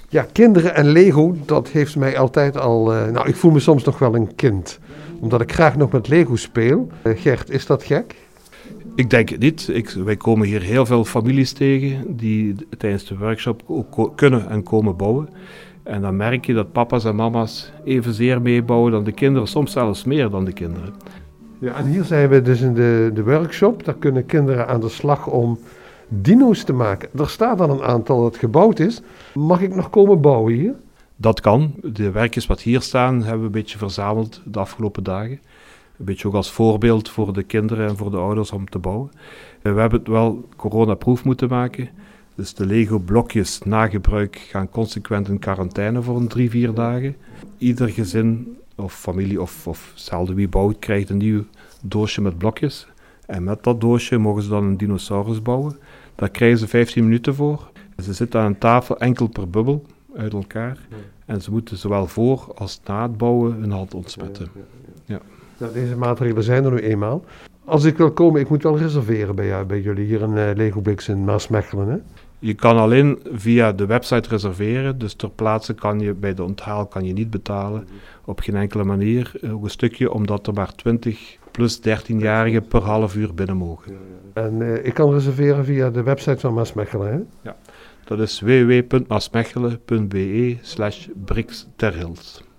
Ja, kinderen en Lego, dat heeft mij altijd al... ik voel me soms nog wel een kind. Omdat ik graag nog met Lego speel. Gert, is dat gek? Ik denk het niet. Wij komen hier heel veel families tegen die tijdens de workshop ook kunnen en komen bouwen. En dan merk je dat papa's en mama's evenzeer meebouwen dan de kinderen, soms zelfs meer dan de kinderen. Ja, en hier zijn we dus in de workshop. Daar kunnen kinderen aan de slag om dino's te maken. Er staat al een aantal dat gebouwd is. Mag ik nog komen bouwen hier? Dat kan. De werkjes wat hier staan hebben we een beetje verzameld de afgelopen dagen. Een beetje ook als voorbeeld voor de kinderen en voor de ouders om te bouwen. We hebben het wel coronaproof moeten maken. Dus de Lego blokjes na gebruik gaan consequent in quarantaine voor 3-4 dagen. Ieder gezin of familie of zelden wie bouwt krijgt een nieuw doosje met blokjes. En met dat doosje mogen ze dan een dinosaurus bouwen. Daar krijgen ze 15 minuten voor. Ze zitten aan een tafel enkel per bubbel uit elkaar. En ze moeten zowel voor als na het bouwen hun hand ontsmetten. Ja. Nou, deze maatregelen zijn er nu eenmaal. Als ik wil komen, ik moet wel reserveren bij jullie hier in Lego Bricks in Maasmechelen, hè? Je kan alleen via de website reserveren, dus ter plaatse kan je bij de onthaal kan je niet betalen. Op geen enkele manier. Ook een stukje omdat er maar 20 plus 13-jarigen per half uur binnen mogen. En ik kan reserveren via de website van Maasmechelen, hè? Ja, dat is www.maasmechelen.be/bricks ter Hilst.